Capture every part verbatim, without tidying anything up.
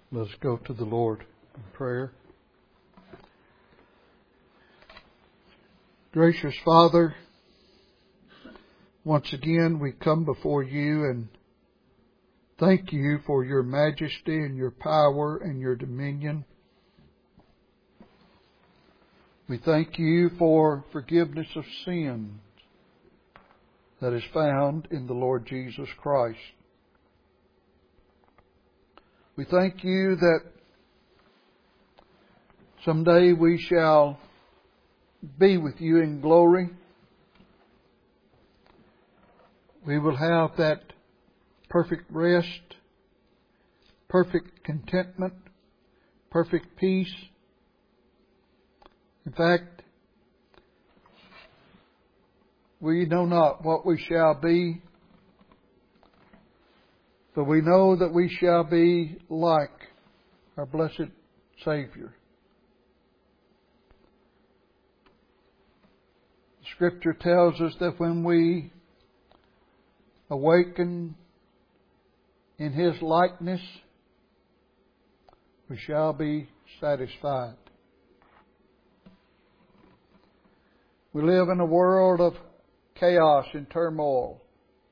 Let's go to the Lord in prayer. Gracious Father, once again we come before you and thank you for your majesty and your power and your dominion. We thank you for forgiveness of sins that is found in the Lord Jesus Christ. We thank you that someday we shall be with you in glory. We will have that perfect rest, perfect contentment, perfect peace. In fact, we know not what we shall be, but we know that we shall be like our blessed Savior. The Scripture tells us that when we awaken in His likeness, we shall be satisfied. We live in a world of chaos and turmoil.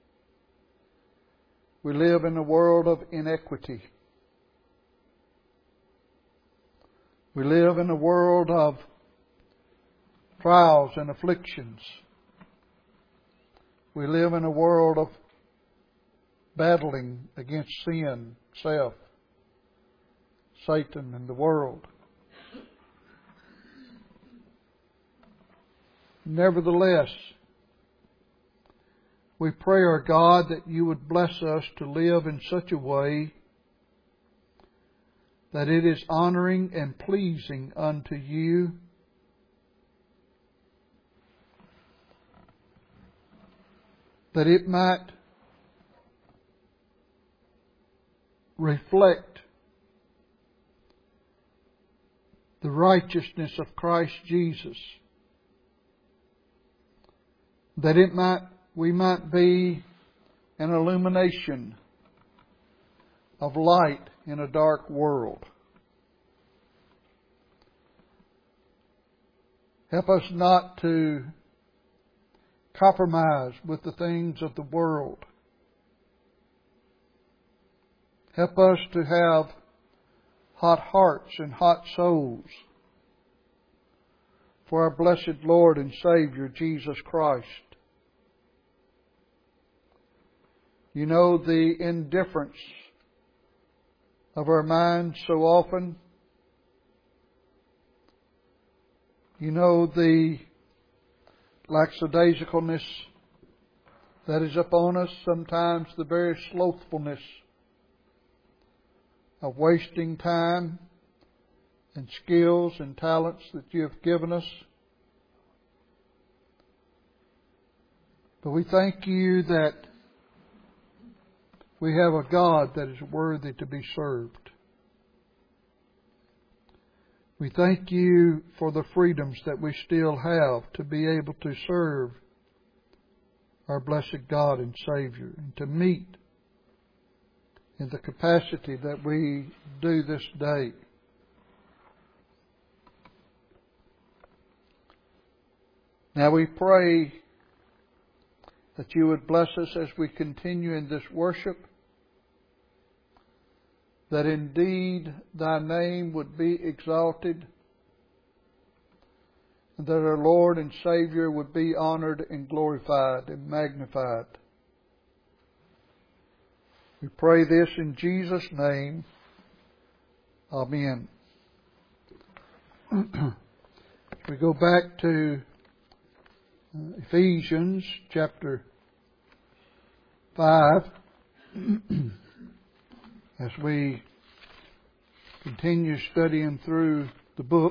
We live in a world of inequity. We live in a world of trials and afflictions. We live in a world of battling against sin, self, Satan, and the world. Nevertheless, we pray, our God, that you would bless us to live in such a way that it is honoring and pleasing unto you. That it might reflect the righteousness of Christ Jesus. That it might we might be an illumination of light in a dark world. Help us not to compromise with the things of the world. Help us to have hot hearts and hot souls for our blessed Lord and Savior, Jesus Christ. You know the indifference of our minds so often. You know the lackadaisicalness that is upon us, sometimes the very slothfulness of wasting time and skills and talents that you have given us. But we thank you that we have a God that is worthy to be served. We thank you for the freedoms that we still have to be able to serve our blessed God and Savior and to meet in the capacity that we do this day. Now we pray that you would bless us as we continue in this worship, that indeed thy name would be exalted, and that our Lord and Savior would be honored and glorified and magnified. We pray this in Jesus' name. Amen. We go back to Ephesians chapter five. As we continue studying through the book.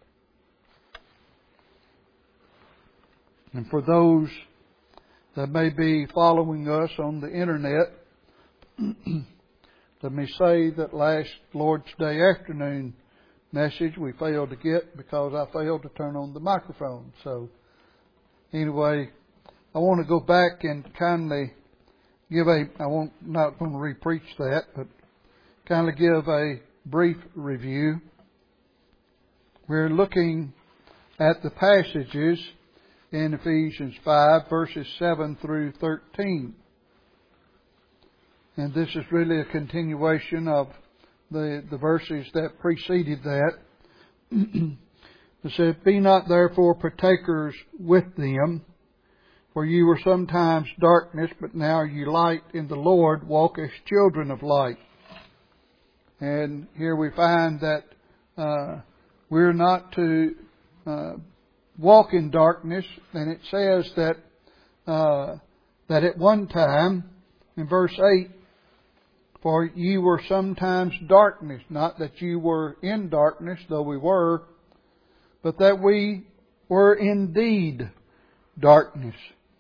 And for those that may be following us on the internet, let me say that last Lord's Day afternoon message we failed to get because I failed to turn on the microphone. So anyway, I want to go back and kindly give a, I won't, not going to re-preach that, but kindly give a brief review. We're looking at the passages in Ephesians five, verses seven through thirteen. And this is really a continuation of the, the verses that preceded that. It said, "Be not therefore partakers with them, for you were sometimes darkness, but now are you light in the Lord, walk as children of light." And here we find that uh, we're not to uh, walk in darkness. And it says that uh, that at one time, in verse eight, "For ye were sometimes darkness," not that you were in darkness, though we were, but that we were indeed darkness.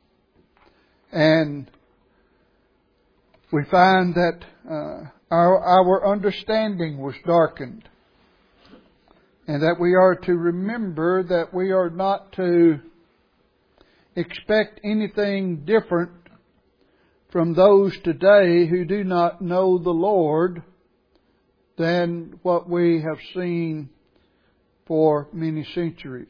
And we find that uh, our, our understanding was darkened. And that we are to remember that we are not to expect anything different from those today who do not know the Lord than what we have seen for many centuries.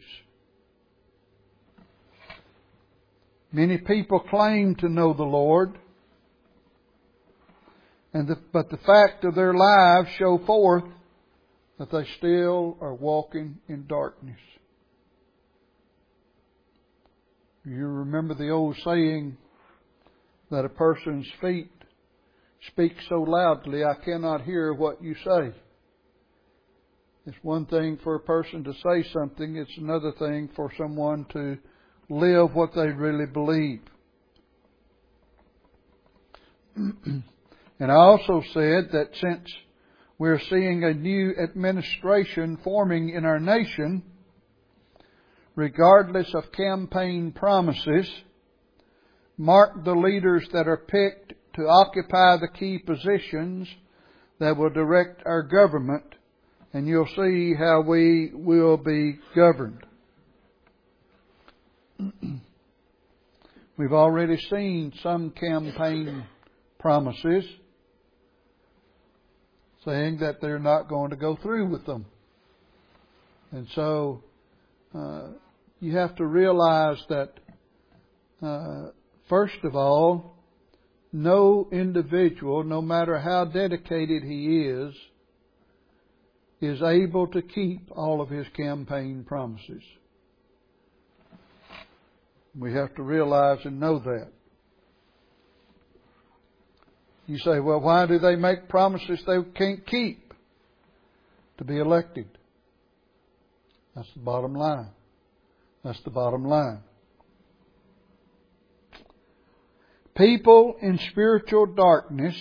Many people claim to know the Lord, and the, but the fact of their lives show forth that they still are walking in darkness. You remember the old saying that a person's feet speak so loudly, "I cannot hear what you say." It's one thing for a person to say something, it's another thing for someone to live what they really believe. And I also said that since we're seeing a new administration forming in our nation, regardless of campaign promises, mark the leaders that are picked to occupy the key positions that will direct our government, and you'll see how we will be governed. We've already seen some campaign promises saying that they're not going to go through with them. And so uh, you have to realize that, uh, first of all, no individual, no matter how dedicated he is, is able to keep all of his campaign promises. We have to realize and know that. You say, well, why do they make promises they can't keep to be elected? That's the bottom line. That's the bottom line. People in spiritual darkness,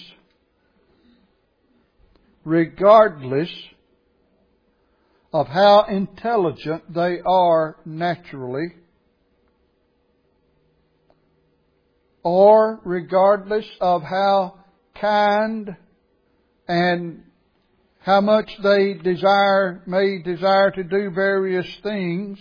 regardless of how intelligent they are naturally, or regardless of how kind and how much they desire, may desire to do various things,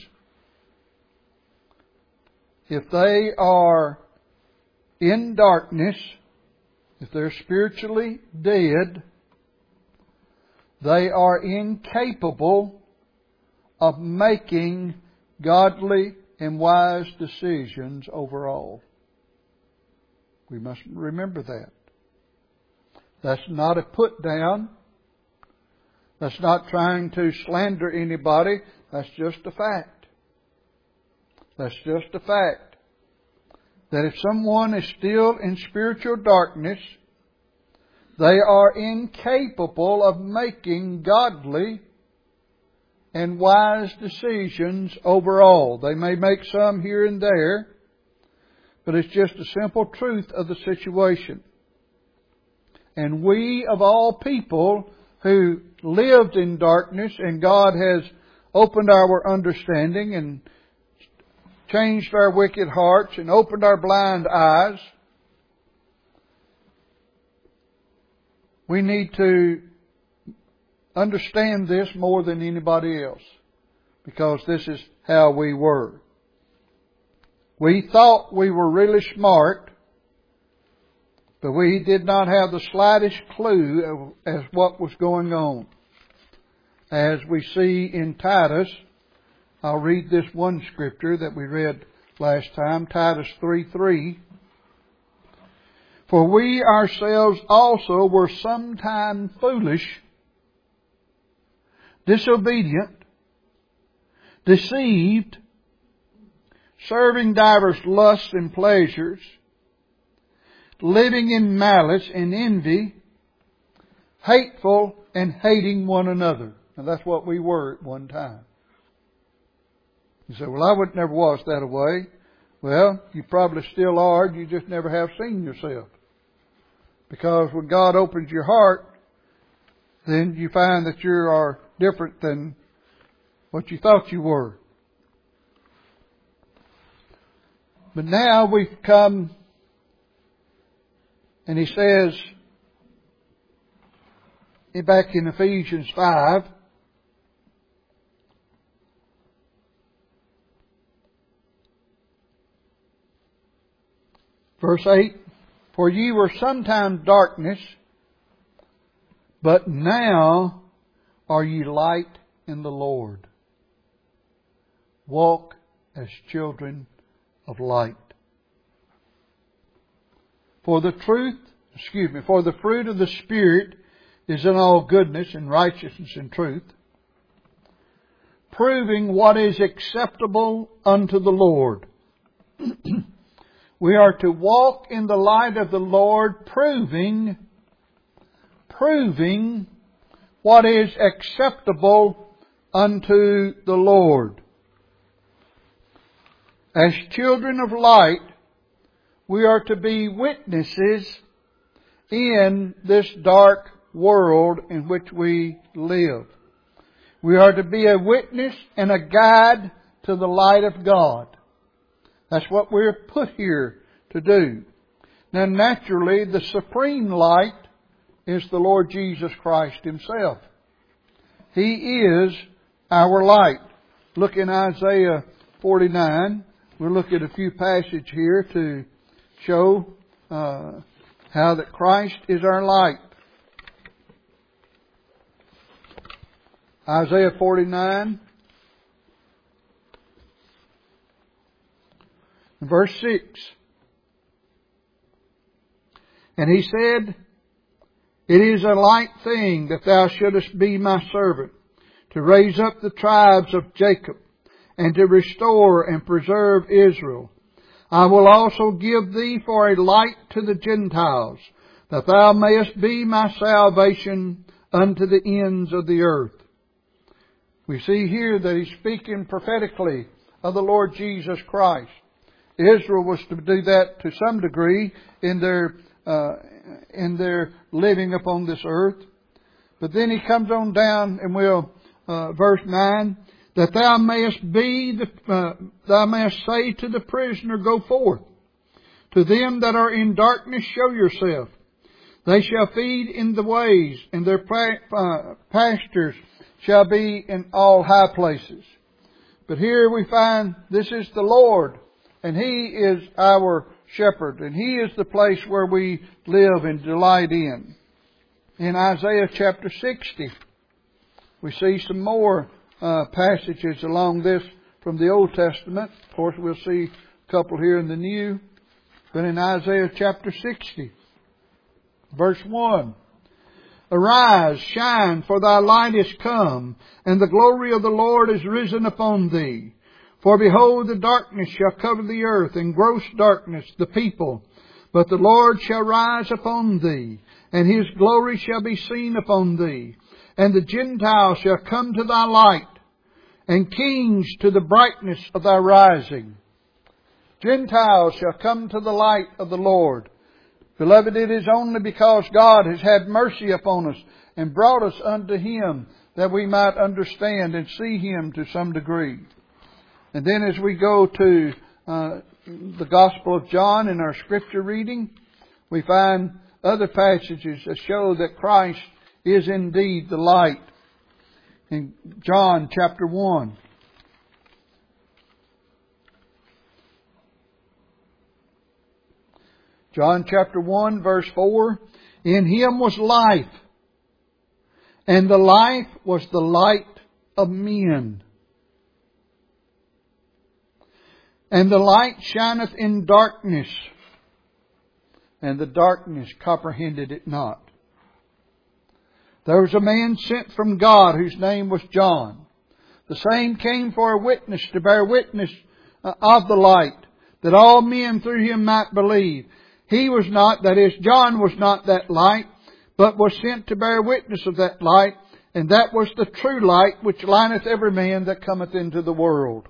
if they are in darkness, if they're spiritually dead, they are incapable of making godly and wise decisions overall. We must remember that. That's not a put down. That's not trying to slander anybody. That's just a fact. That's just a fact. That if someone is still in spiritual darkness, they are incapable of making godly and wise decisions overall. They may make some here and there, but it's just a simple truth of the situation. And we, of all people who lived in darkness, and God has opened our understanding and changed our wicked hearts and opened our blind eyes, we need to understand this more than anybody else, because this is how we were. We thought we were really smart, but we did not have the slightest clue of, as what was going on. as we see in Titus. I'll read this one scripture that we read last time, Titus three three. For we ourselves also were sometime foolish, disobedient, deceived, serving divers lusts and pleasures, living in malice and envy, hateful and hating one another. And that's what we were at one time. You say, well, I would never was that way. Well, you probably still are. You just never have seen yourself. Because when God opens your heart, then you find that you are different than what you thought you were. But now we've come, and he says, back in Ephesians five, verse eight, for ye were sometime darkness, but now are ye light in the Lord. Walk as children of light. For the truth, excuse me, for the fruit of the Spirit is in all goodness and righteousness and truth, proving what is acceptable unto the Lord. We are to walk in the light of the Lord, proving, proving what is acceptable unto the Lord. As children of light, we are to be witnesses in this dark world in which we live. We are to be a witness and a guide to the light of God. That's what we're put here to do. Now naturally, the supreme light is the Lord Jesus Christ Himself. He is our light. Look in Isaiah forty-nine. We'll look at a few passages here to show uh, how that Christ is our light. Isaiah forty-nine, verse six. And He said, it is a light thing that thou shouldest be my servant, to raise up the tribes of Jacob, and to restore and preserve Israel. I will also give thee for a light to the Gentiles, that thou mayest be my salvation unto the ends of the earth. We see here that He's speaking prophetically of the Lord Jesus Christ. Israel was to do that to some degree in their uh, in their living upon this earth. But then He comes on down and we'll, uh, verse nine, that thou mayest be, the, uh, thou mayest say to the prisoner, go forth. To them that are in darkness, show yourself. They shall feed in the ways, and their uh, pastures shall be in all high places. But here we find this is the Lord, and He is our shepherd, and He is the place where we live and delight in. In Isaiah chapter sixty, we see some more uh, passages along this from the Old Testament. Of course, we'll see a couple here in the New. But in Isaiah chapter sixty, verse one, arise, shine, for thy light is come, and the glory of the Lord is risen upon thee. For behold, the darkness shall cover the earth, and gross darkness the people. But the Lord shall rise upon thee, and His glory shall be seen upon thee. And the Gentiles shall come to thy light, and kings to the brightness of thy rising. Gentiles shall come to the light of the Lord. Beloved, it is only because God has had mercy upon us and brought us unto Him that we might understand and see Him to some degree. And then as we go to uh, the Gospel of John in our Scripture reading, we find other passages that show that Christ is indeed the light. In John chapter one. John chapter one verse four. In Him was life, and the life was the light of men. And the light shineth in darkness, and the darkness comprehended it not. There was a man sent from God whose name was John. The same came for a witness, to bear witness of the light, that all men through him might believe. He was not, that is, John was not that light, but was sent to bear witness of that light, and that was the true light, which lighteneth every man that cometh into the world.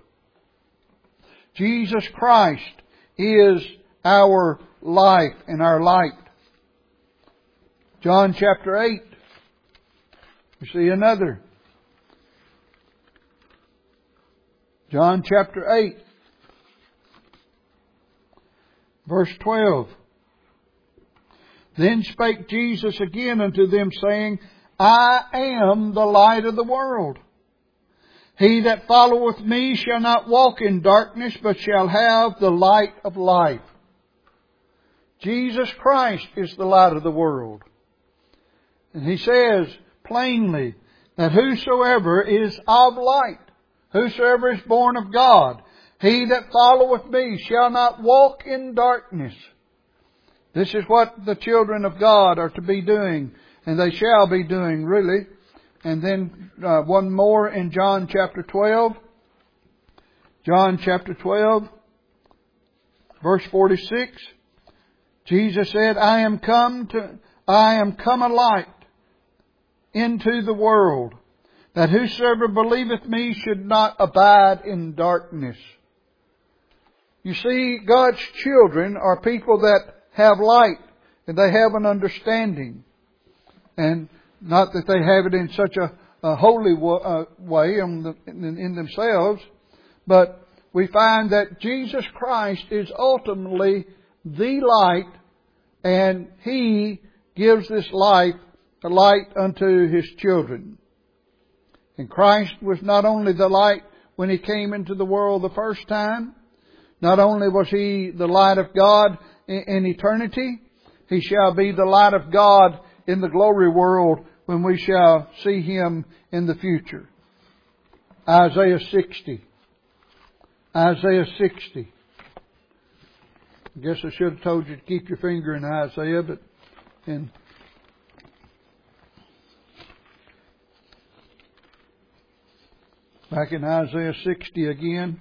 Jesus Christ is our life and our light. John chapter eight. We see another. John chapter eight. Verse twelve. Then spake Jesus again unto them, saying, I am the light of the world. He that followeth me shall not walk in darkness, but shall have the light of life. Jesus Christ is the light of the world. And He says plainly that whosoever is of light, whosoever is born of God, he that followeth me shall not walk in darkness. This is what the children of God are to be doing, and they shall be doing, really. And then uh, one more in John chapter twelve. John chapter twelve, verse forty-six. Jesus said, I am come to, I am come a light into the world, that whosoever believeth me should not abide in darkness. You see, God's children are people that have light, and they have an understanding. And not that they have it in such a, a holy w- uh, way in, the, in, in themselves, but we find that Jesus Christ is ultimately the light, and He gives this light, the light unto His children. And Christ was not only the light when He came into the world the first time, not only was He the light of God in, in eternity, He shall be the light of God in the glory world when we shall see Him in the future. Isaiah sixty. Isaiah sixty. I guess I should have told you to keep your finger in Isaiah, but in back in Isaiah sixty again.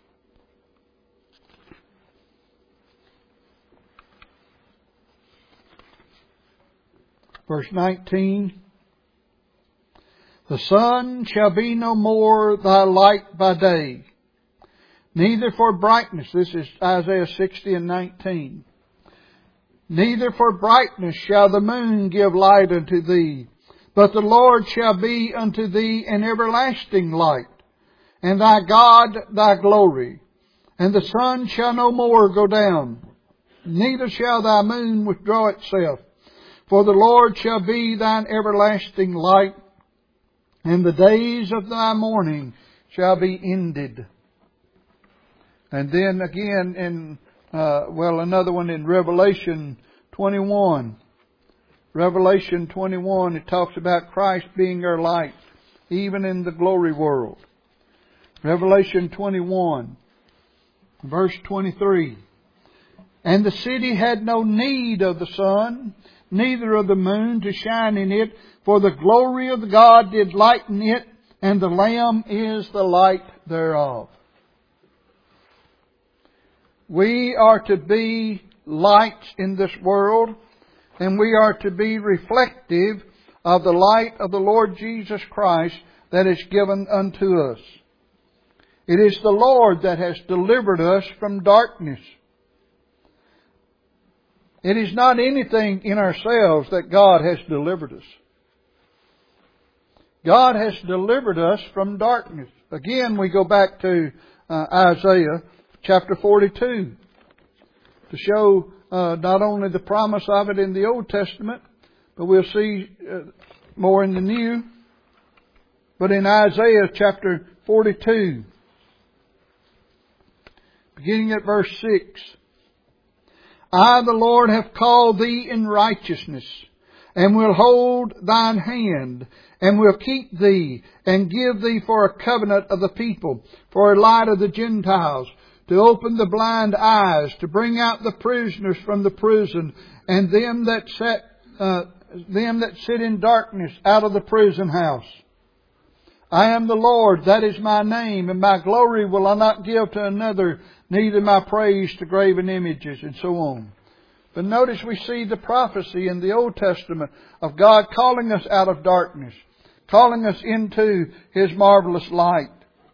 Verse nineteen. The sun shall be no more thy light by day, neither for brightness. This is Isaiah sixty and nineteen. Neither for brightness shall the moon give light unto thee, but the Lord shall be unto thee an everlasting light, and thy God thy glory. And the sun shall no more go down, neither shall thy moon withdraw itself. For the Lord shall be thine everlasting light, and the days of thy mourning shall be ended. And then again in, uh, well, another one in Revelation twenty-one. Revelation twenty-one, it talks about Christ being our light, even in the glory world. Revelation twenty-one, verse twenty-three. And the city had no need of the sun, neither of the moon to shine in it, for the glory of God did lighten it, and the Lamb is the light thereof. We are to be lights in this world, and we are to be reflective of the light of the Lord Jesus Christ that is given unto us. It is the Lord that has delivered us from darkness. It is not anything in ourselves that God has delivered us. God has delivered us from darkness. Again, we go back to uh, Isaiah chapter forty-two to show uh, not only the promise of it in the Old Testament, but we'll see uh, more in the New. But in Isaiah chapter forty-two, beginning at verse six. I, the Lord, have called thee in righteousness. and will hold thine hand, and will keep thee, and give thee for a covenant of the people, for a light of the Gentiles, to open the blind eyes, to bring out the prisoners from the prison, and them that sat, uh, them that sit in darkness out of the prison house. I am the Lord, that is my name, and my glory will I not give to another, neither my praise to graven images, and so on. But notice we see the prophecy in the Old Testament of God calling us out of darkness, calling us into His marvelous light.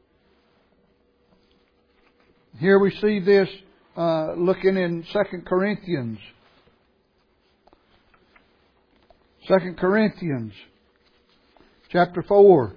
Here we see this uh, looking in Second Corinthians. Second Corinthians chapter four.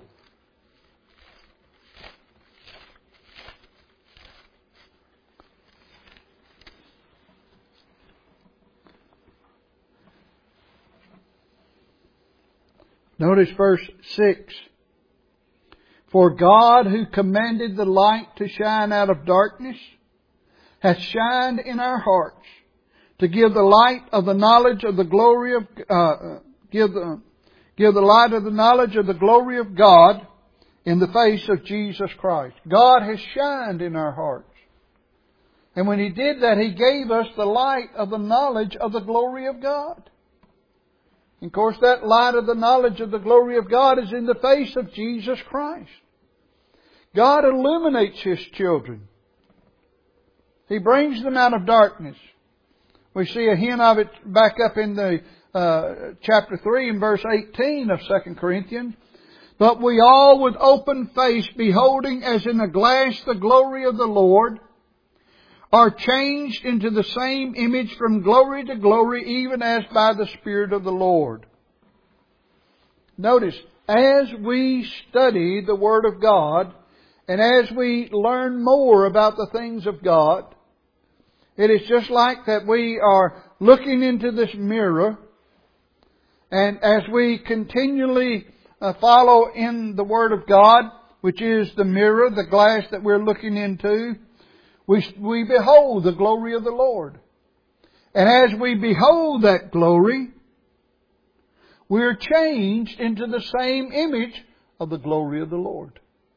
Notice verse six. For God, who commanded the light to shine out of darkness, hath shined in our hearts to give the light of the knowledge of the glory of uh, give the give the light of the knowledge of the glory of God in the face of Jesus Christ. God has shined in our hearts, and when He did that, He gave us the light of the knowledge of the glory of God. And of course, that light of the knowledge of the glory of God is in the face of Jesus Christ. God illuminates His children. He brings them out of darkness. We see a hint of it back up in the uh, chapter three and verse eighteen of Second Corinthians. But we all with open face, beholding as in a glass the glory of the Lord, are changed into the same image from glory to glory, even as by the Spirit of the Lord. Notice, as we study the Word of God, and as we learn more about the things of God, it is just like that we are looking into this mirror, and as we continually uh, follow in the Word of God, which is the mirror, the glass that we're looking into, We, we behold the glory of the Lord. And as we behold that glory, we are changed into the same image of the glory of the Lord.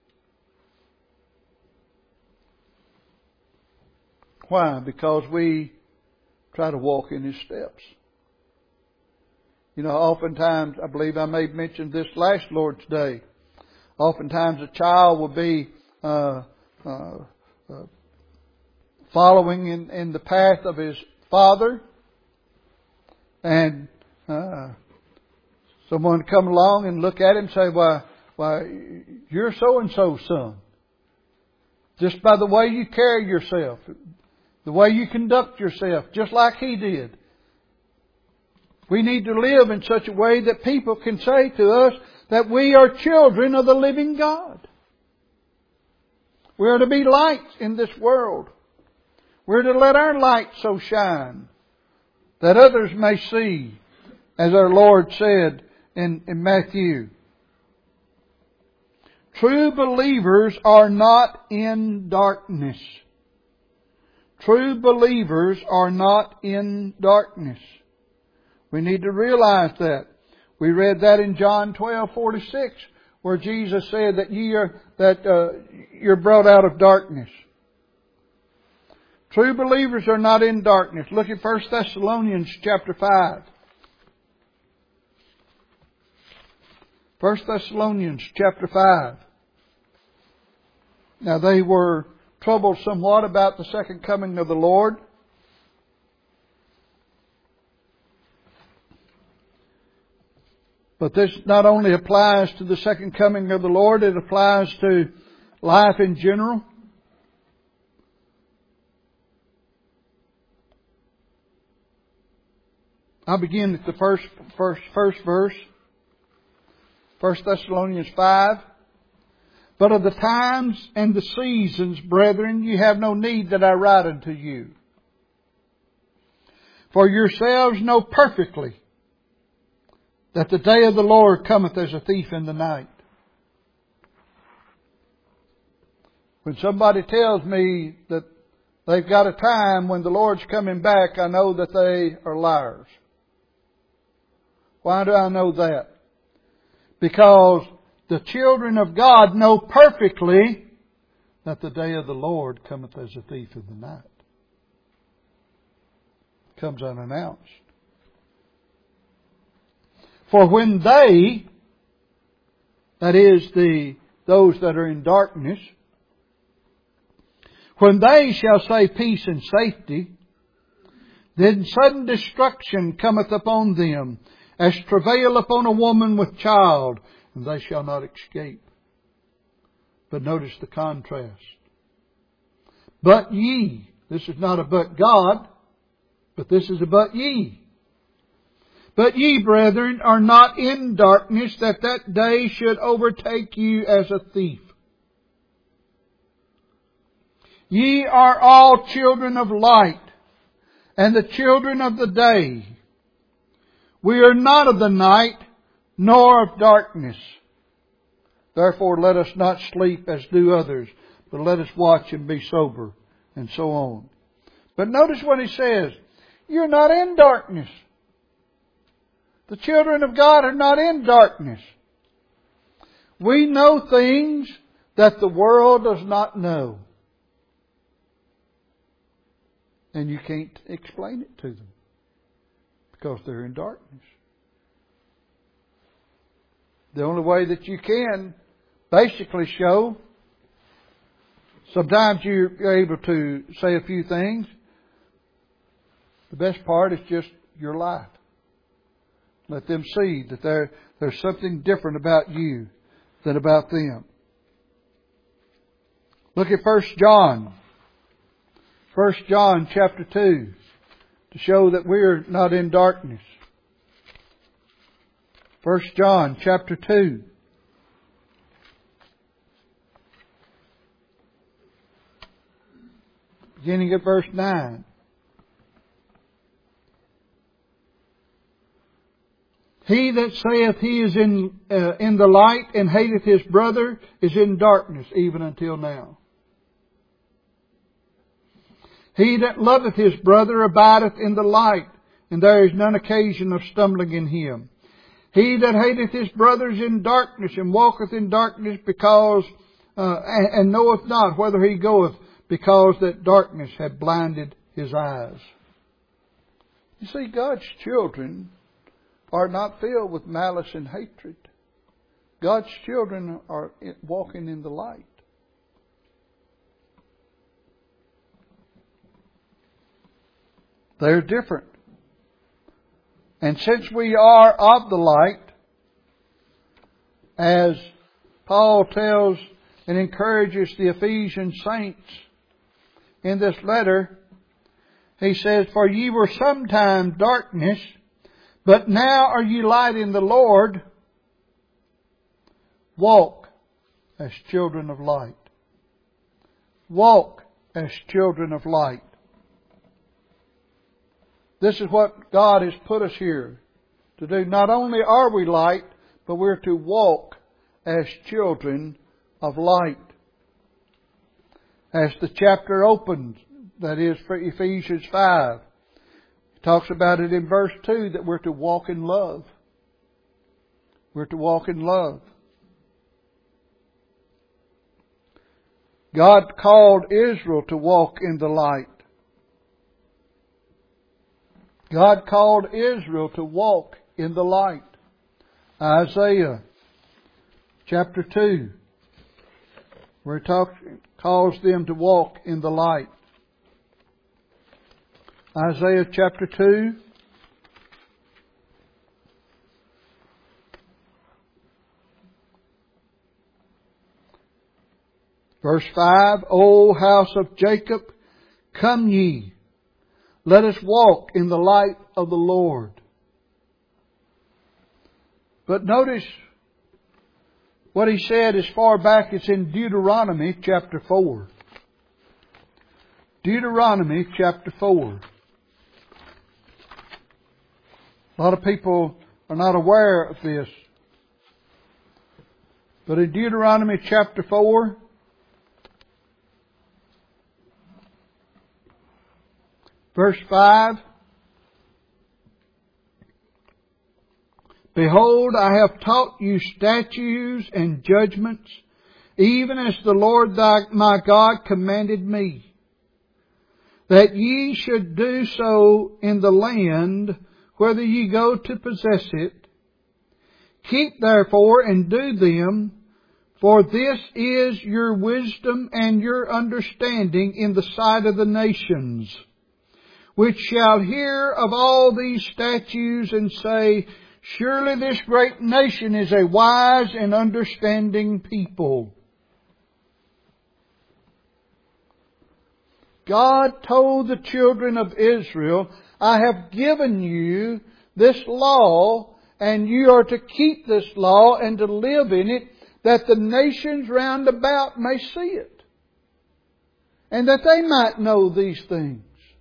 Why? Because we try to walk in His steps. You know, oftentimes, I believe I may have mentioned this last Lord's Day, oftentimes a child will be uh, uh, uh, following in, in the path of his father, and uh, someone come along and look at him and say, why, why, you're so-and-so's son. Just by the way you carry yourself, the way you conduct yourself, just like he did. We need to live in such a way that people can say to us that we are children of the living God. We are to be lights in this world. We're to let our light so shine that others may see, as our Lord said in, in Matthew. True believers are not in darkness. True believers are not in darkness. We need to realize that. We read that in John twelve forty-six, where Jesus said that ye are that uh, you're brought out of darkness. True believers are not in darkness. Look at First Thessalonians chapter five. First Thessalonians chapter five. Now they were troubled somewhat about the second coming of the Lord. But this not only applies to the second coming of the Lord, it applies to life in general. I'll begin at the first, first, first verse. First Thessalonians five. But of the times and the seasons, brethren, you have no need that I write unto you. For yourselves know perfectly that the day of the Lord cometh as a thief in the night. When somebody tells me that they've got a time when the Lord's coming back, I know that they are liars. Why do I know that? Because the children of God know perfectly that the day of the Lord cometh as a thief in the night. Comes unannounced. For when they, that is the those that are in darkness, when they shall say peace and safety, then sudden destruction cometh upon them, as travail upon a woman with child, and they shall not escape. But notice the contrast. But ye, this is not a but God, but this is a but ye. But ye, brethren, are not in darkness, that that day should overtake you as a thief. Ye are all children of light, and the children of the day. We are not of the night, nor of darkness. Therefore let us not sleep as do others, but let us watch and be sober, and so on. But notice what he says. You're not in darkness. The children of God are not in darkness. We know things that the world does not know. And you can't explain it to them because they're in darkness. The only way that you can basically show, sometimes you're able to say a few things. The best part is just your life. Let them see that there, there's something different about you than about them. Look at First John. First John chapter two. To show that we're not in darkness. First John chapter two. Beginning at verse nine. He that saith he is in uh, in the light and hateth his brother is in darkness even until now. He that loveth his brother abideth in the light, and there is none occasion of stumbling in him. He that hateth his brother is in darkness, and walketh in darkness, because uh, and, and knoweth not whither he goeth, because that darkness hath blinded his eyes. You see, God's children are not filled with malice and hatred. God's children are walking in the light. They're different. And since we are of the light, as Paul tells and encourages the Ephesian saints in this letter, he says, For ye were sometime darkness, but now are ye light in the Lord. Walk as children of light. Walk as children of light. This is what God has put us here to do. Not only are we light, but we're to walk as children of light. As the chapter opens, that is for Ephesians five, it talks about it in verse two that we're to walk in love. We're to walk in love. God called Israel to walk in the light. God called Israel to walk in the light. Isaiah chapter two, where it talks, calls them to walk in the light. Isaiah chapter two, verse five, O house of Jacob, come ye, let us walk in the light of the Lord. But notice what he said as far back as in Deuteronomy chapter four. Deuteronomy chapter four. A lot of people are not aware of this. But in Deuteronomy chapter four, verse five, Behold, I have taught you statutes and judgments, even as the Lord thy, my God commanded me, that ye should do so in the land, whether ye go to possess it. Keep therefore and do them, for this is your wisdom and your understanding in the sight of the nations, which shall hear of all these statutes and say, surely this great nation is a wise and understanding people. God told the children of Israel, I have given you this law, and you are to keep this law and to live in it, that the nations round about may see it, and that they might know these things.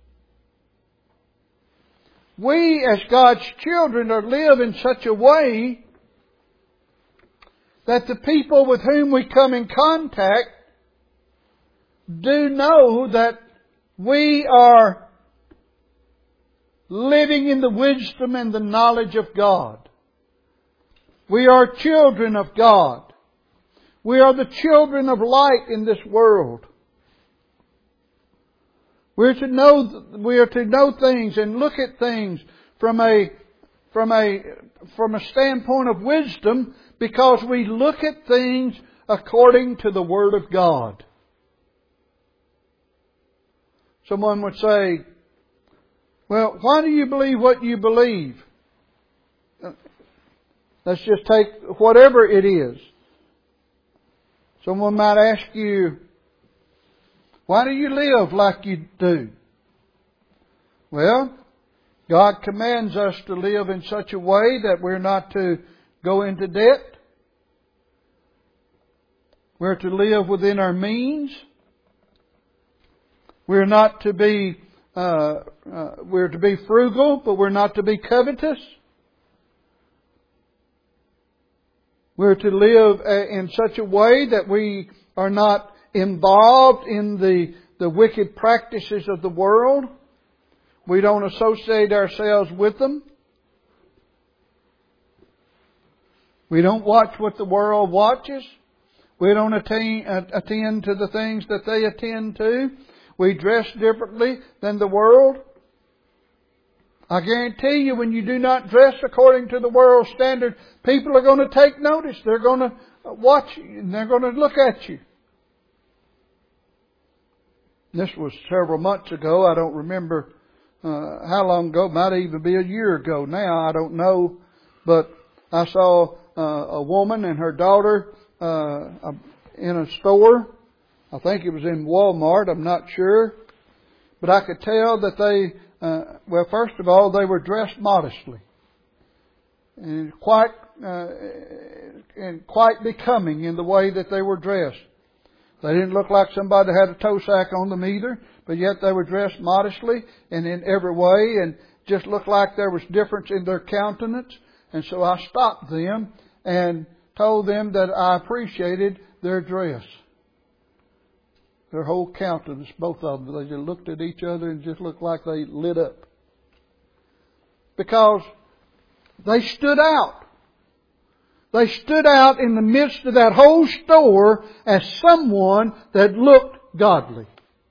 We, as God's children, are to live in such a way that the people with whom we come in contact do know that we are living in the wisdom and the knowledge of God. We are children of God. We are the children of light in this world. We're to know, we are to know things and look at things from a, from a, from a standpoint of wisdom, because we look at things according to the Word of God. Someone would say, well, why do you believe what you believe? Let's just take whatever it is. Someone might ask you, why do you live like you do? Well, God commands us to live in such a way that we're not to go into debt. We're to live within our means. We're not to be, uh, uh, we're to be frugal, but we're not to be covetous. We're to live in such a way that we are not involved in the, the wicked practices of the world. We don't associate ourselves with them. We don't watch what the world watches. We don't attend, attend to the things that they attend to. We dress differently than the world. I guarantee you, when you do not dress according to the world's standard, people are going to take notice. They're going to watch you and they're going to look at you. This was several months ago. I don't remember uh, how long ago. It might even be a year ago now. I don't know. But I saw uh, a woman and her daughter uh, in a store. I think it was in Walmart. I'm not sure. But I could tell that they, uh, well, first of all, they were dressed modestly. And quite, uh, and quite becoming in the way that they were dressed. They didn't look like somebody that had a toe sack on them either, but yet they were dressed modestly and in every way, and just looked like there was difference in their countenance. And so I stopped them and told them that I appreciated their dress. Their whole countenance, both of them, they just looked at each other and just looked like they lit up. Because they stood out. They stood out in the midst of that whole store as someone that looked godly.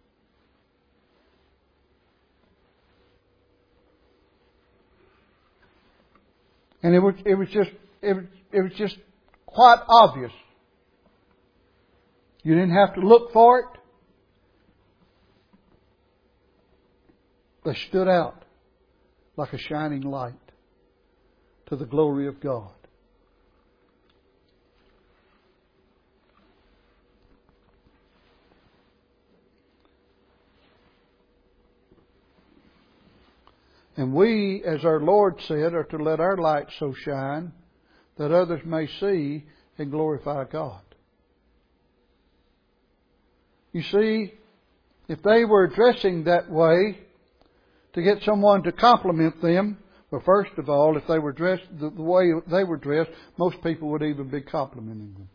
And it was, it was just, it was, it was just quite obvious. You didn't have to look for it. They stood out like a shining light to the glory of God. And we, as our Lord said, are to let our light so shine that others may see and glorify God. You see, if they were dressing that way to get someone to compliment them, well, first of all, if they were dressed the way they were dressed, most people would even be complimenting them.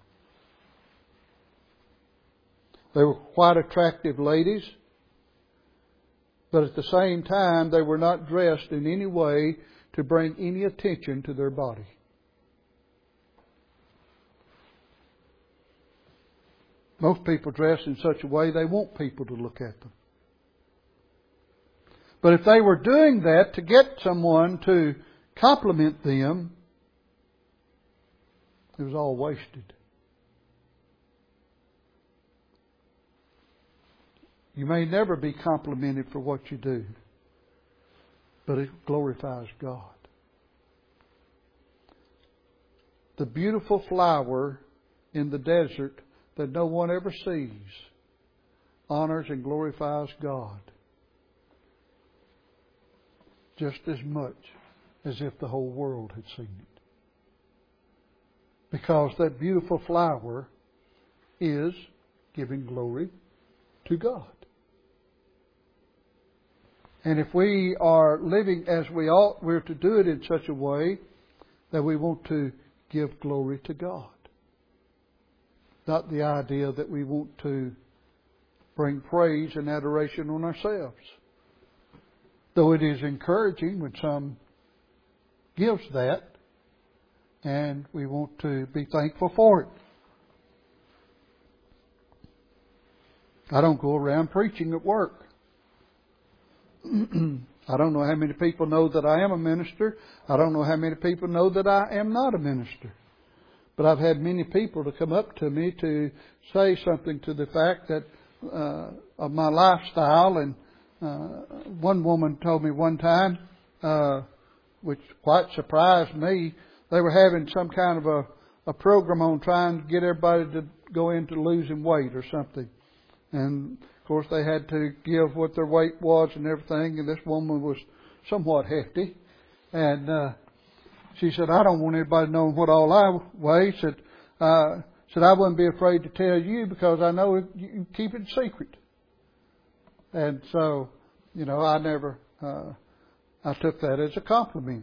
They were quite attractive ladies, but at the same time, they were not dressed in any way to bring any attention to their body. Most people dress in such a way they want people to look at them. But if they were doing that to get someone to compliment them, it was all wasted. You may never be complimented for what you do, but it glorifies God. The beautiful flower in the desert that no one ever sees honors and glorifies God just as much as if the whole world had seen it. Because that beautiful flower is giving glory to God. And if we are living as we ought, we're to do it in such a way that we want to give glory to God. Not the idea that we want to bring praise and adoration on ourselves. Though it is encouraging when some gives that, and we want to be thankful for it. I don't go around preaching at work. I don't know how many people know that I am a minister. I don't know how many people know that I am not a minister. But I've had many people to come up to me to say something to the fact that uh, of my lifestyle. And uh, one woman told me one time, uh, which quite surprised me, they were having some kind of a, a program on trying to get everybody to go into losing weight or something. And of course they had to give what their weight was and everything. And this woman was somewhat hefty. And uh, she said, I don't want anybody knowing what all I weigh. Said, uh, said I wouldn't be afraid to tell you because I know you keep it secret. And so, you know, I never, uh, I took that as a compliment.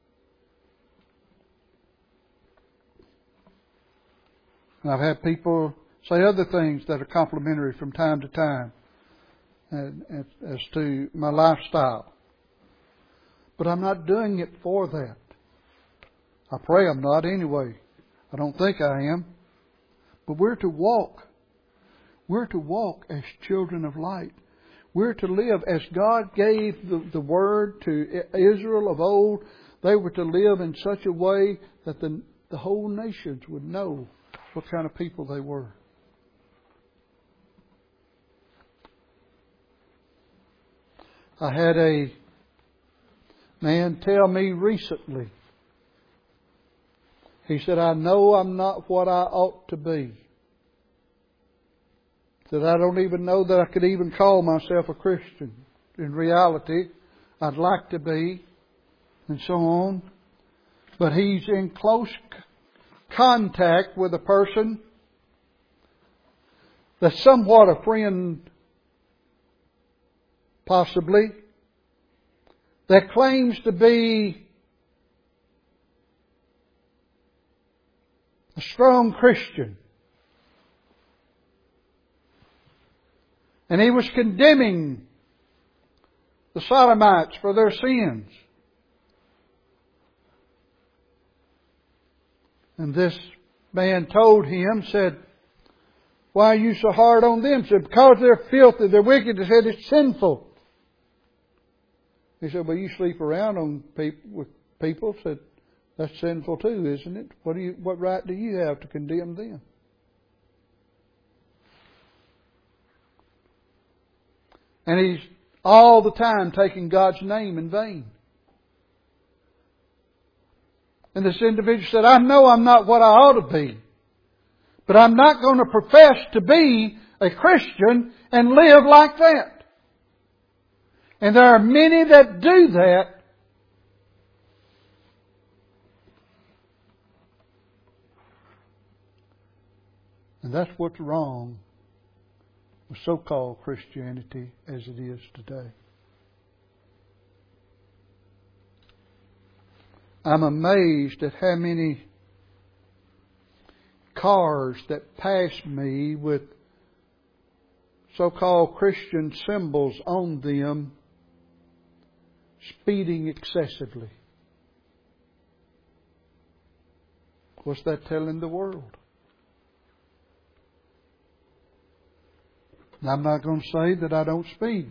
And I've had people say other things that are complimentary from time to time and, and, as to my lifestyle. But I'm not doing it for that. I pray I'm not anyway. I don't think I am. But we're to walk. We're to walk as children of light. We're to live as God gave the, the word to Israel of old. They were to live in such a way that the, the whole nations would know what kind of people they were. I had a man tell me recently, he said, I know I'm not what I ought to be. He said, I don't even know that I could even call myself a Christian. In reality, I'd like to be, and so on. But he's in close contact with a person that's somewhat a friend, possibly, that claims to be a strong Christian. And he was condemning the Sodomites for their sins. And this man told him, said, why are you so hard on them? He said, because they're filthy, they're wicked. He said, it's sinful. He said, well, you sleep around on people, with people. Said, that's sinful too, isn't it? What do you, what right do you have to condemn them? And he's all the time taking God's name in vain. And this individual said, I know I'm not what I ought to be. But I'm not going to profess to be a Christian and live like that. And there are many that do that. And that's what's wrong with so-called Christianity as it is today. I'm amazed at how many cars that pass me with so-called Christian symbols on them speeding excessively. What's that telling the world? And I'm not going to say that I don't speed.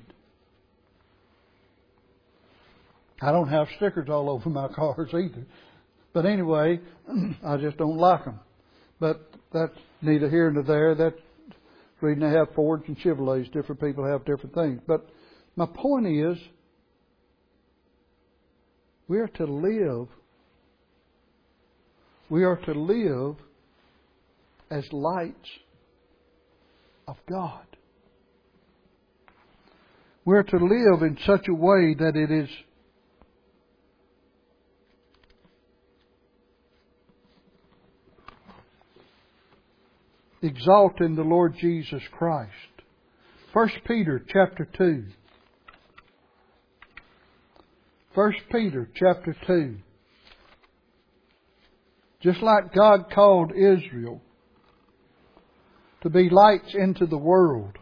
I don't have stickers all over my cars either. But anyway, I just don't like them. But that's neither here nor there. That's the reason they have Fords and Chevrolets. Different people have different things. But my point is, we are to live. We are to live as lights of God. We are to live in such a way that it is exalting the Lord Jesus Christ. First Peter chapter two. First Peter chapter two. Just like God called Israel to be lights into the world.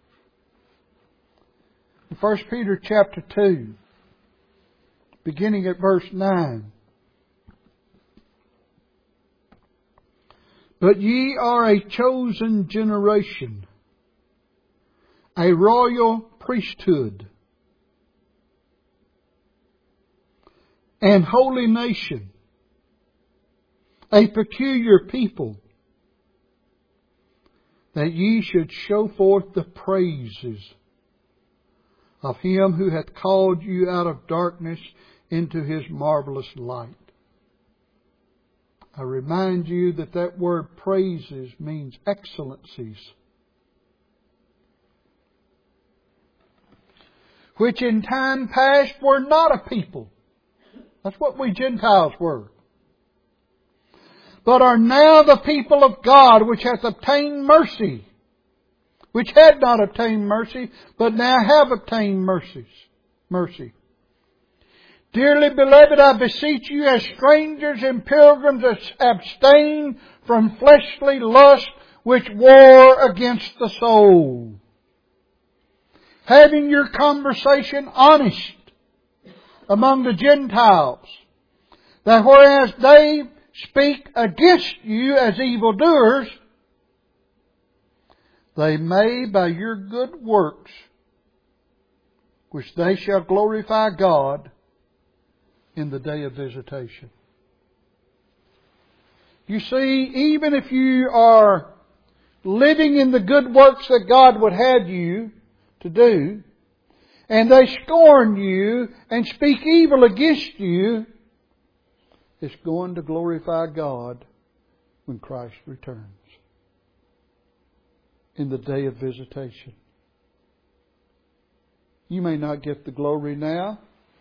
In First Peter chapter two, beginning at verse nine. But ye are a chosen generation, a royal priesthood, and holy nation, a peculiar people, that ye should show forth the praises of Him who hath called you out of darkness into His marvelous light. I remind you that that word praises means excellencies, which in time past were not a people. That's what we Gentiles were. But are now the people of God, which hath obtained mercy, which had not obtained mercy, but now have obtained mercies, mercy. Dearly beloved, I beseech you as strangers and pilgrims, abstain from fleshly lust which war against the soul. Having your conversation honest among the Gentiles, that whereas they speak against you as evildoers, they may by your good works, which they shall glorify God in the day of visitation. You see, even if you are living in the good works that God would have you to do, and they scorn you and speak evil against you, it's going to glorify God when Christ returns in the day of visitation. You may not get the glory now,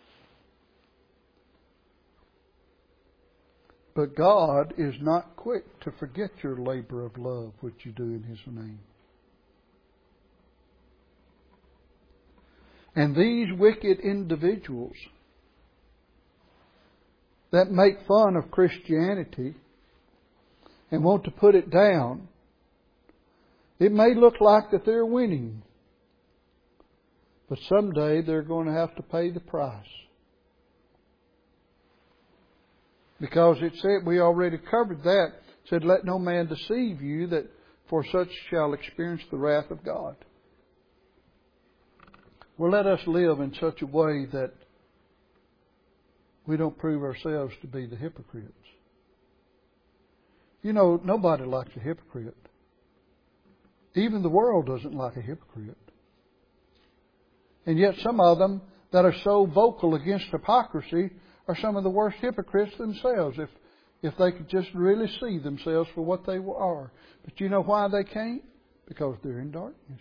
but God is not quick to forget your labor of love which you do in His name. And these wicked individuals that make fun of Christianity and want to put it down, it may look like that they're winning, but someday they're going to have to pay the price. Because it said, we already covered that, it said, let no man deceive you, that for such shall experience the wrath of God. Well, let us live in such a way that we don't prove ourselves to be the hypocrites. You know, nobody likes a hypocrite. Even the world doesn't like a hypocrite. And yet some of them that are so vocal against hypocrisy are some of the worst hypocrites themselves, if if they could just really see themselves for what they are. But you know why they can't? Because they're in darkness.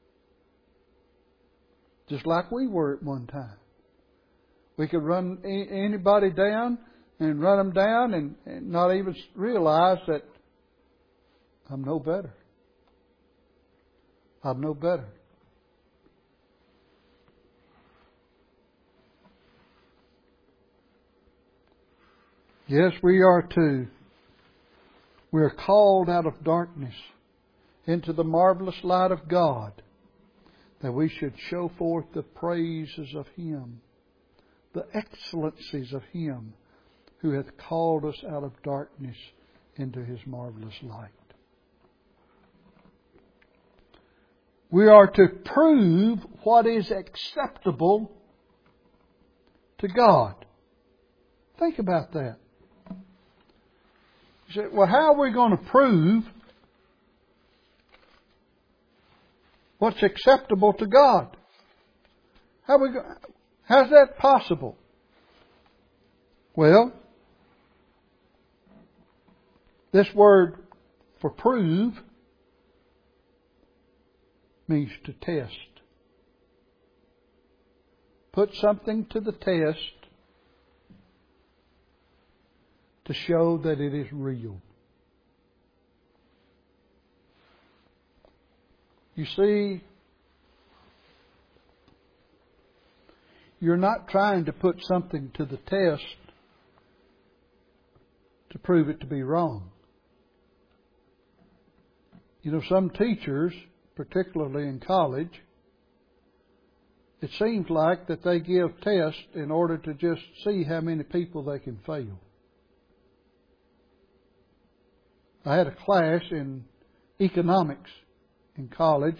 Just like we were at one time. We could run anybody down and run them down and, and not even realize that I'm no better. I'm no better. Yes, we are too. We are called out of darkness into the marvelous light of God, that we should show forth the praises of Him, the excellencies of Him who hath called us out of darkness into His marvelous light. We are to prove what is acceptable to God. Think about that. You say, well, how are we going to prove what's acceptable to God? How we go, how's that possible? Well, this word for prove means to test. Put something to the test to show that it is real. You see, you're not trying to put something to the test to prove it to be wrong. You know, some teachers, particularly in college, it seems like that they give tests in order to just see how many people they can fail. I had a class in economics in college.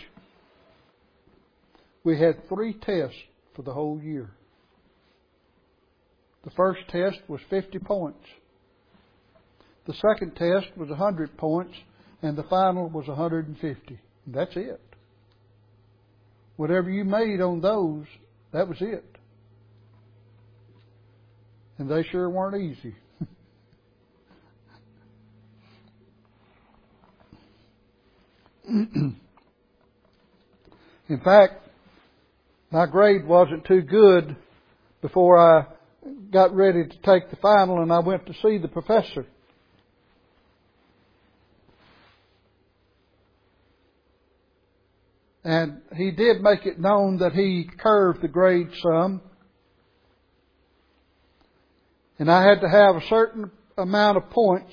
We had three tests for the whole year. The first test was fifty points. The second test was one hundred points. And the final was one hundred fifty. And that's it. Whatever you made on those, that was it. And they sure weren't easy. In fact, my grade wasn't too good before I got ready to take the final, and I went to see the professor. And he did make it known that he curved the grade some. And I had to have a certain amount of points.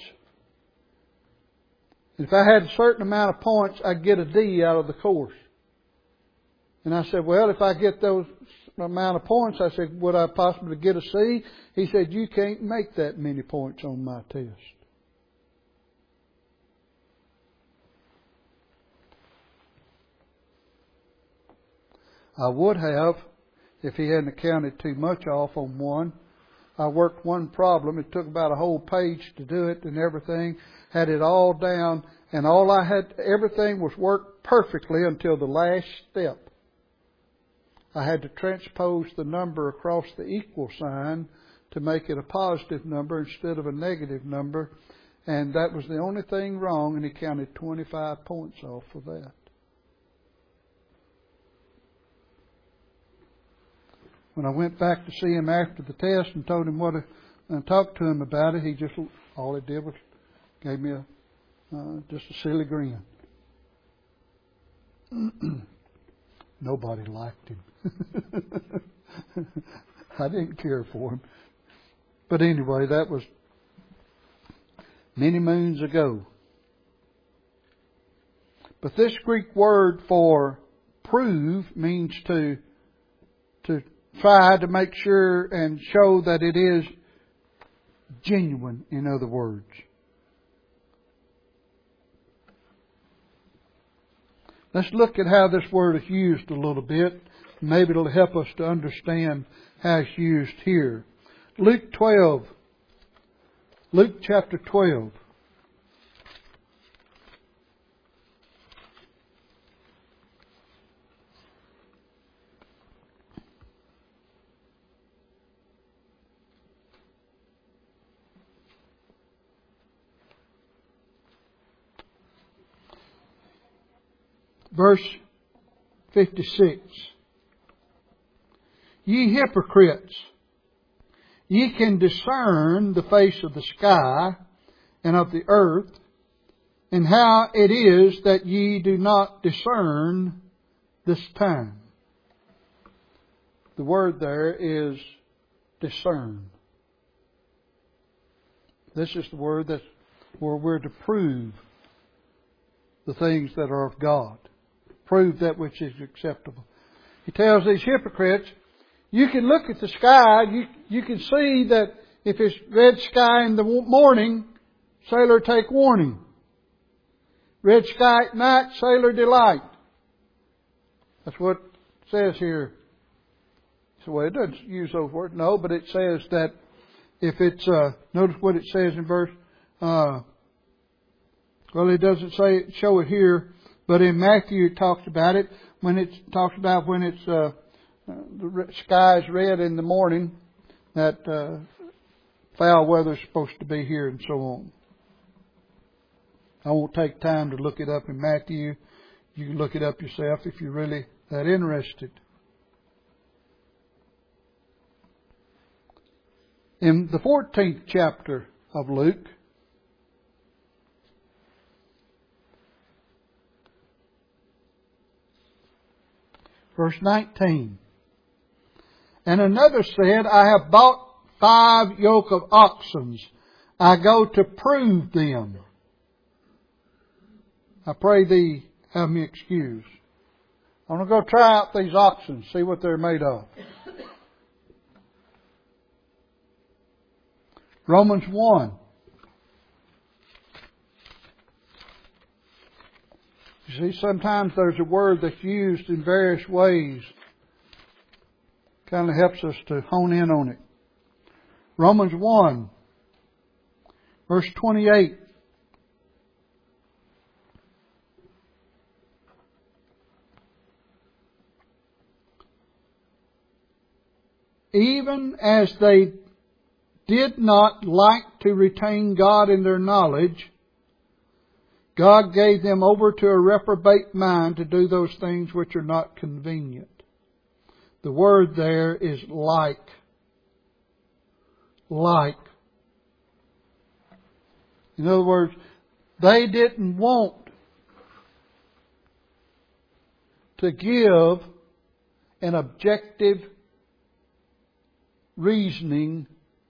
If I had a certain amount of points, I'd get a D out of the course. And I said, well, if I get those amount of points, I said, would I possibly get a C? He said, you can't make that many points on my test. I would have, if he hadn't counted too much off on one. I worked one problem. It took about a whole page to do it and everything. Had it all down. And all I had, everything was worked perfectly until the last step. I had to transpose the number across the equal sign to make it a positive number instead of a negative number. And that was the only thing wrong, and he counted twenty-five points off for that. When I went back to see him after the test and told him what I, and talked to him about it, he just, all he did was gave me a, uh, just a silly grin. Nobody liked him. I didn't care for him. But anyway, that was many moons ago. But this Greek word for prove means to, to try to make sure and show that it is genuine, in other words. Let's look at how this word is used a little bit. Maybe it'll help us to understand how it's used here. Luke twelve. Luke chapter twelve. Verse fifty-six. Ye hypocrites, ye can discern the face of the sky and of the earth, and how it is that ye do not discern this time. The word there is discern. This is the word that's where we're to prove the things that are of God. Prove that which is acceptable. He tells these hypocrites, you can look at the sky, you, you can see that if it's red sky in the morning, sailor take warning. Red sky at night, sailor delight. That's what it says here. So, well, it doesn't use those words. No, but it says that if it's, uh, notice what it says in verse, uh, well, it doesn't say it, show it here, but in Matthew it talks about it when it talks about when it's, uh, the sky is red in the morning, that, uh, foul weather is supposed to be here and so on. I won't take time to look it up in Matthew. You can look it up yourself if you're really that interested. In the fourteenth chapter of Luke, verse nineteen, and another said, I have bought five yoke of oxen. I go to prove them. I pray thee have me excused. I'm going to go try out these oxen, see what they're made of. Romans one. You see, sometimes there's a word that's used in various ways. Kind of helps us to hone in on it. Romans one, verse twenty-eight. Even as they did not like to retain God in their knowledge, God gave them over to a reprobate mind to do those things which are not convenient. The word there is like. Like. In other words, they didn't want to give an objective reasoning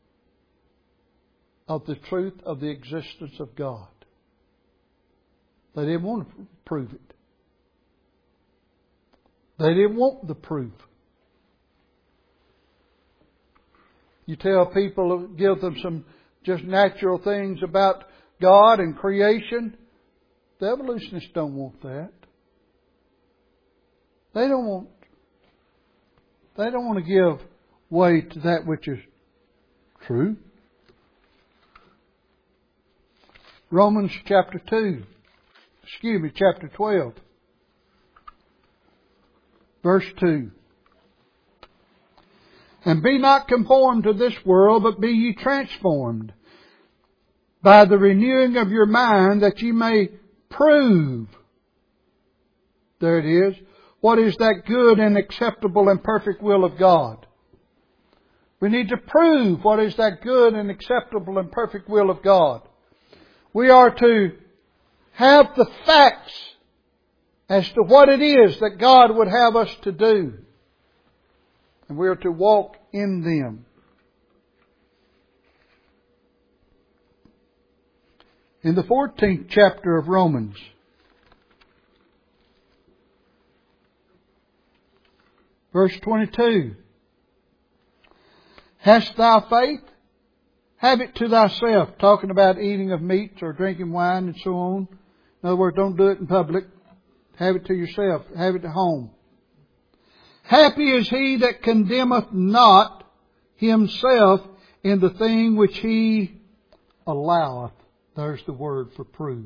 of the truth of the existence of God. They didn't want to prove it. They didn't want the proof. You tell people, give them some just natural things about God and creation. The evolutionists don't want that. They don't want, they don't want to give way to that which is true. Romans chapter two, excuse me, chapter twelve, verse two. And be not conformed to this world, but be ye transformed by the renewing of your mind, that ye may prove, there it is, what is that good and acceptable and perfect will of God. We need to prove what is that good and acceptable and perfect will of God. We are to have the facts as to what it is that God would have us to do. And we are to walk in them. In the fourteenth chapter of Romans, verse twenty-two, hast thou faith? Have it to thyself. Talking about eating of meats or drinking wine and so on. In other words, don't do it in public. Have it to yourself. Have it at home. Happy is he that condemneth not himself in the thing which he alloweth. There's the word for prove.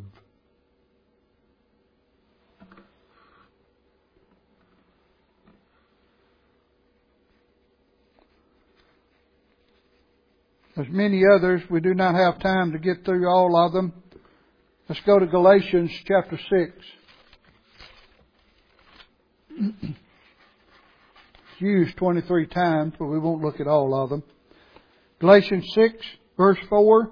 There's many others. We do not have time to get through all of them. Let's go to Galatians chapter six. It's used twenty-three times, but we won't look at all of them. Galatians six, verse four.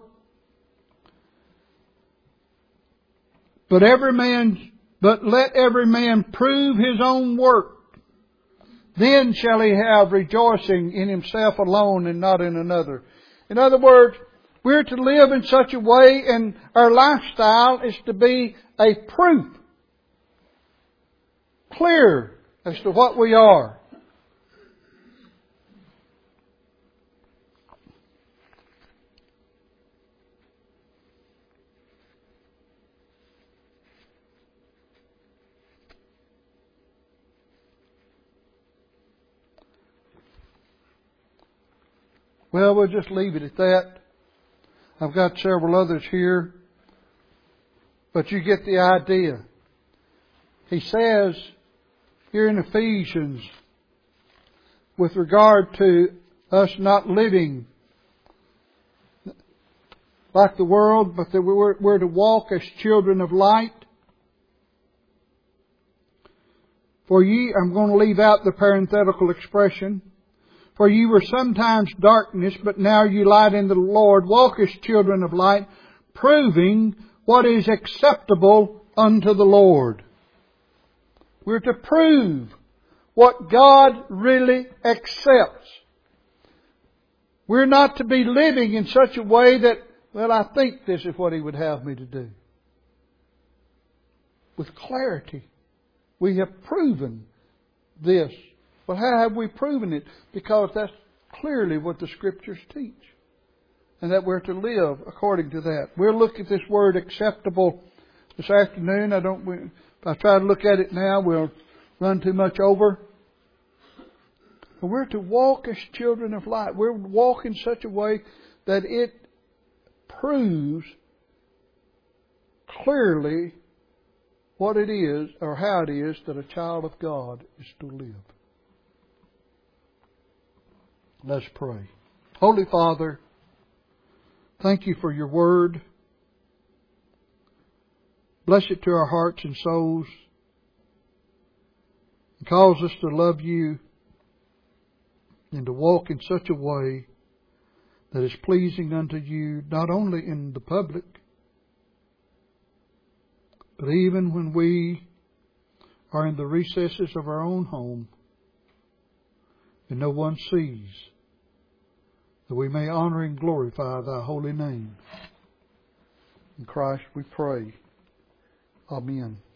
But every man, but let every man prove his own work. Then shall he have rejoicing in himself alone and not in another. In other words, we're to live in such a way, and our lifestyle is to be a proof, clear as to what we are. Well, we'll just leave it at that. I've got several others here, but you get the idea. He says here in Ephesians, with regard to us not living like the world, but that we're, we're to walk as children of light. For ye, I'm going to leave out the parenthetical expression. For ye were sometimes darkness, but now ye light in the Lord. Walk as children of light, proving what is acceptable unto the Lord. We're to prove what God really accepts. We're not to be living in such a way that, well, I think this is what He would have me to do. With clarity, we have proven this. Well, how have we proven it? Because that's clearly what the Scriptures teach. And that we're to live according to that. We'll look at this word acceptable this afternoon. I don't, if I try to look at it now, we'll run too much over. But we're to walk as children of light. We're to walk in such a way that it proves clearly what it is or how it is that a child of God is to live. Let's pray. Holy Father, thank You for Your Word. Bless it to our hearts and souls. And cause us to love You and to walk in such a way that is pleasing unto You, not only in the public, but even when we are in the recesses of our own home and no one sees, that we may honor and glorify Thy holy name. In Christ we pray. Amen.